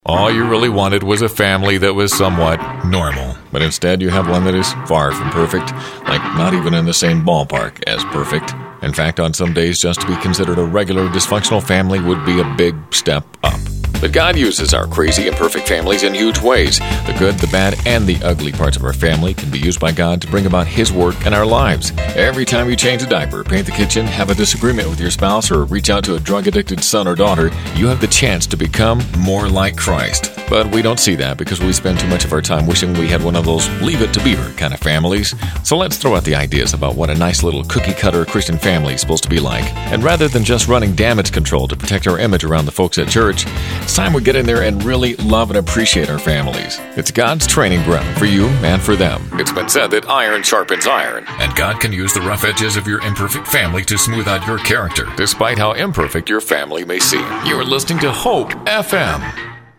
All you really wanted was a family that was somewhat normal. But instead you have one that is far from perfect, like not even in the same ballpark as perfect. In fact, on some days, just to be considered a regular dysfunctional family would be a big step up. But God uses our crazy, imperfect families in huge ways. The good, the bad, and the ugly parts of our family can be used by God to bring about His work in our lives. Every time you change a diaper, paint the kitchen, have a disagreement with your spouse, or reach out to a drug-addicted son or daughter, you have the chance to become more like Christ. But we don't see that because we spend too much of our time wishing we had one of those Leave It to Beaver kind of families. So let's throw out the ideas about what a nice little cookie-cutter Christian family is supposed to be like. And rather than just running damage control to protect our image around the folks at church, it's time we get in there and really love and appreciate our families. It's God's training ground for you and for them. It's been said that iron sharpens iron, and God can use the rough edges of your imperfect family to smooth out your character, despite how imperfect your family may seem. You are listening to Hope FM.